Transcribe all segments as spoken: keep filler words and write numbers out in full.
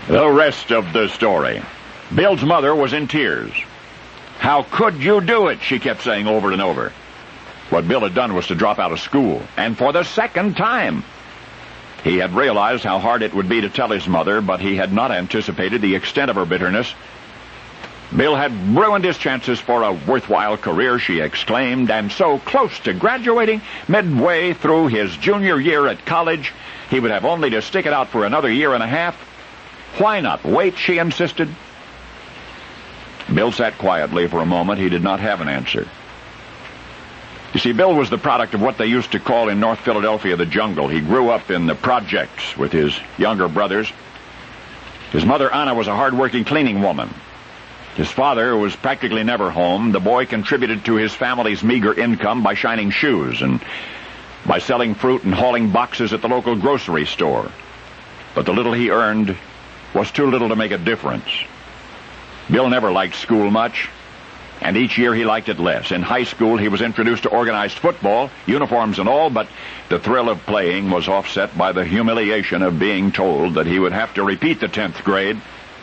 The rest of the story. Bill's mother was in tears. "How could you do it?" she kept saying over and over. What Bill had done was to drop out of school, and for the second time. He had realized how hard it would be to tell his mother, but he had not anticipated the extent of her bitterness. Bill had ruined his chances for a worthwhile career, she exclaimed, and so close to graduating, midway through his junior year at college, he would have only to stick it out for another year and a half. Why not wait, she insisted. Bill sat quietly for a moment. He did not have an answer. You see, Bill was the product of what they used to call in North Philadelphia the jungle. He grew up in the projects with his younger brothers. His mother, Anna, was a hard-working cleaning woman. His father was practically never home. The boy contributed to his family's meager income by shining shoes and by selling fruit and hauling boxes at the local grocery store. But the little he earned was too little to make a difference. Bill never liked school much, and each year he liked it less. In high school, he was introduced to organized football, uniforms and all, but the thrill of playing was offset by the humiliation of being told that he would have to repeat the tenth grade.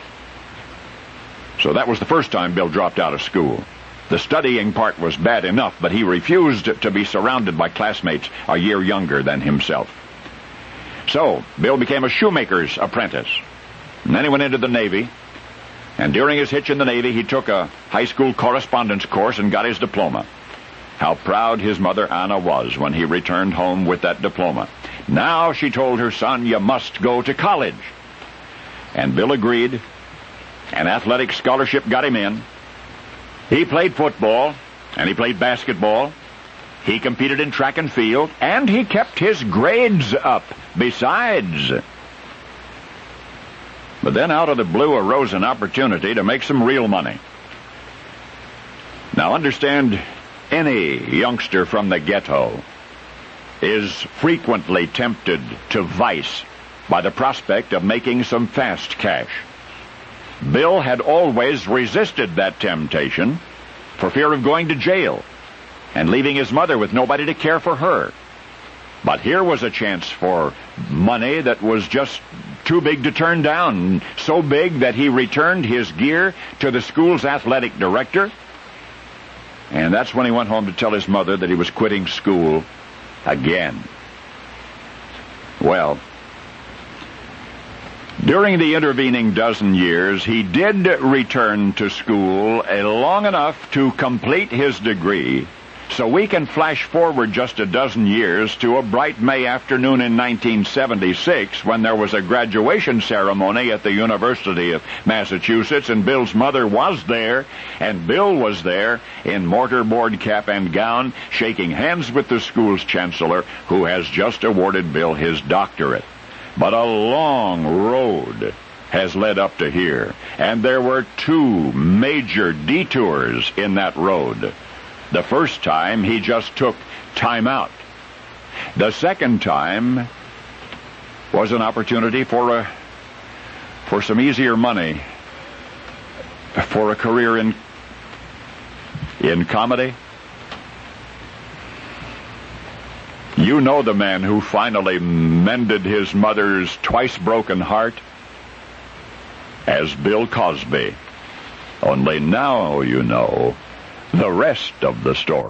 So that was the first time Bill dropped out of school. The studying part was bad enough, but he refused to be surrounded by classmates a year younger than himself. So, Bill became a shoemaker's apprentice. And then he went into the Navy. And during his hitch in the Navy, he took a high school correspondence course and got his diploma. How proud his mother, Anna, was when he returned home with that diploma. Now, she told her son, "You must go to college." And Bill agreed. An athletic scholarship got him in. He played football, and he played basketball. He competed in track and field, and he kept his grades up besides. But then out of the blue arose an opportunity to make some real money. Now understand, any youngster from the ghetto is frequently tempted to vice by the prospect of making some fast cash. Bill had always resisted that temptation for fear of going to jail and leaving his mother with nobody to care for her. But here was a chance for money that was just too big to turn down, so big that he returned his gear to the school's athletic director, and that's when he went home to tell his mother that he was quitting school again. Well, during the intervening dozen years, he did return to school long enough to complete his degree. So we can flash forward just a dozen years to a bright May afternoon in nineteen seventy-six when there was a graduation ceremony at the University of Massachusetts, and Bill's mother was there, and Bill was there in mortarboard cap and gown, shaking hands with the school's chancellor, who has just awarded Bill his doctorate. But a long road has led up to here, and there were two major detours in that road. The first time, he just took time out. The second time was an opportunity for a for some easier money, for a career in in comedy. You know the man who finally mended his mother's twice-broken heart as Bill Cosby. Only now you know the rest of the story.